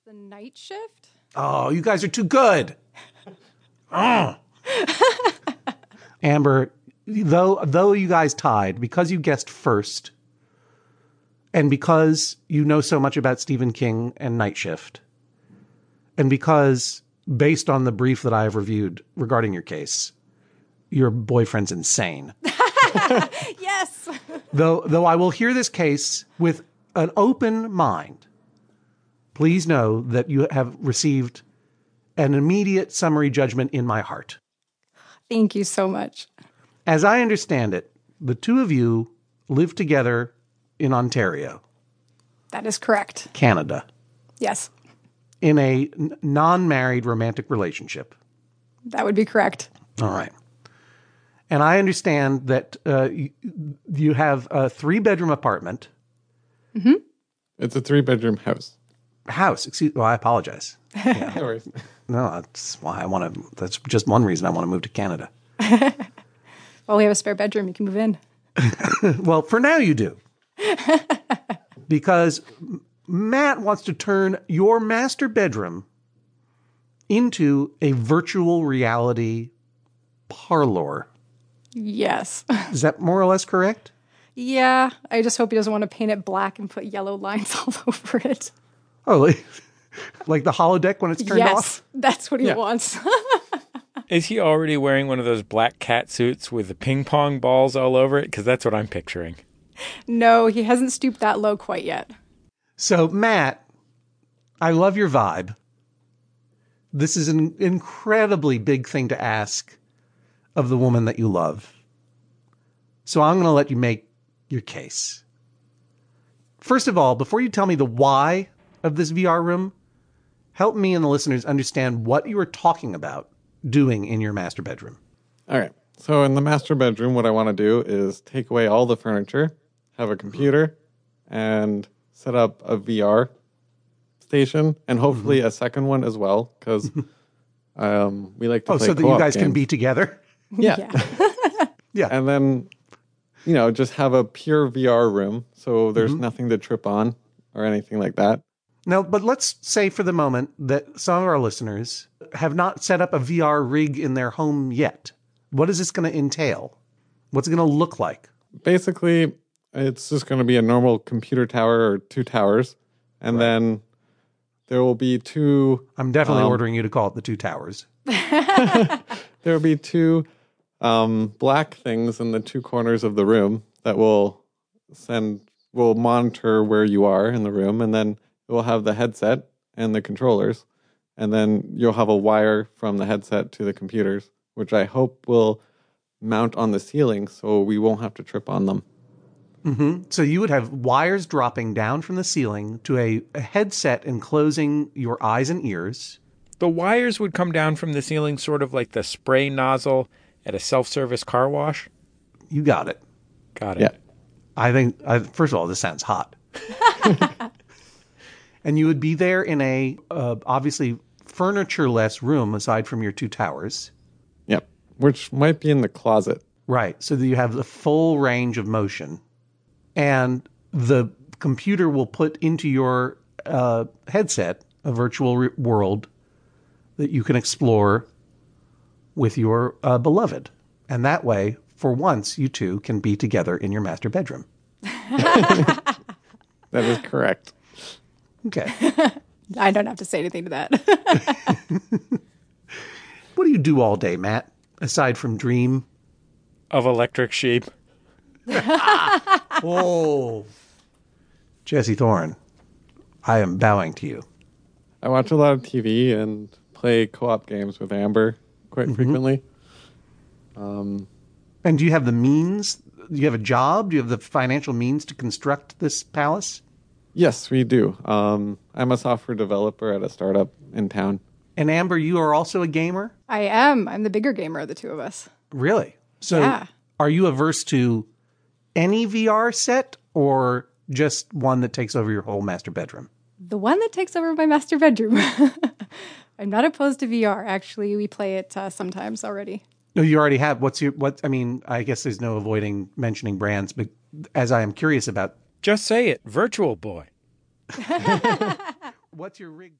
The night shift? Oh, you guys are too good. Oh. Amber, though you guys tied, because you guessed first, and because you know so much about Stephen King and Night Shift, and because, based on the brief that I have reviewed regarding your case, your boyfriend's insane. Yes. Though I will hear this case with an open mind, please know that you have received an immediate summary judgment in my heart. Thank you so much. As I understand it, the two of you live together in Ontario, That is correct. Canada, Yes, in a non-married romantic relationship. that would be correct. All right. And I understand that you have a 3-bedroom apartment. Mm-hmm. It's a 3-bedroom house. Well, I apologize. No worries. No, that's why that's just one reason I want to move to Canada. Well, we have a spare bedroom. You can move in. Well, for now you do. Because Matt wants to turn your master bedroom into a virtual reality parlor. Yes. Is that more or less correct? Yeah, I just hope he doesn't want to paint it black and put yellow lines all over it. Oh, like the holodeck when it's turned Yes, off? that's what he Yeah. wants. Is he already wearing one of those black cat suits with the ping pong balls all over it? Because that's what I'm picturing. No, he hasn't stooped that low quite yet. So, Matt, I love your vibe. This is an incredibly big thing to ask of the woman that you love. So I'm going to let you make your case. First of all, before you tell me the why of this VR room, help me and the listeners understand what you are talking about doing in your master bedroom. All right. So in the master bedroom, what I want to do is take away all the furniture, have a computer, and set up a VR station, and hopefully a second one as well, because we like to play so that co-op you guys can games. be together? Yeah. Yeah. And then, just have a pure VR room, so there's nothing to trip on or anything like that. Now, but let's say for the moment that some of our listeners have not set up a VR rig in their home yet. What is this going to entail? What's it going to look like? Basically, it's just going to be a normal computer tower or 2 towers, and then there will be 2... I'm definitely ordering you to call it the 2 towers. There will be 2 black things in the 2 corners of the room that will monitor where you are in the room, and then it will have the headset and the controllers, and then you'll have a wire from the headset to the computers, which I hope will mount on the ceiling so we won't have to trip on them. Mm-hmm. So you would have wires dropping down from the ceiling to a headset enclosing your eyes and ears. The wires would come down from the ceiling sort of like the spray nozzle at a self-service car wash. You got it. Got it. Yeah. I think, first of all, this sounds hot. And you would be there in a, obviously, furniture-less room aside from your 2 towers. Yep. Which might be in the closet. Right. So that you have the full range of motion. And the computer will put into your headset a virtual world that you can explore with your beloved. And that way, for once, you two can be together in your master bedroom. That is correct. Okay. I don't have to say anything to that. What do you do all day, Matt, aside from dream? Of electric sheep. Oh. Jesse Thorne, I am bowing to you. I watch a lot of TV and play co-op games with Amber quite frequently. And do you have the means? Do you have a job? Do you have the financial means to construct this palace? Yes, we do. I'm a software developer at a startup in town. And Amber, you are also a gamer? I am. I'm the bigger gamer of the two of us. Really? So Yeah. Are you averse to any VR set or just one that takes over your whole master bedroom? The one that takes over my master bedroom. I'm not opposed to VR. Actually, we play it sometimes already. No, you already have. I guess there's no avoiding mentioning brands, but as I am curious about, Just say it. Virtual Boy. what's your rig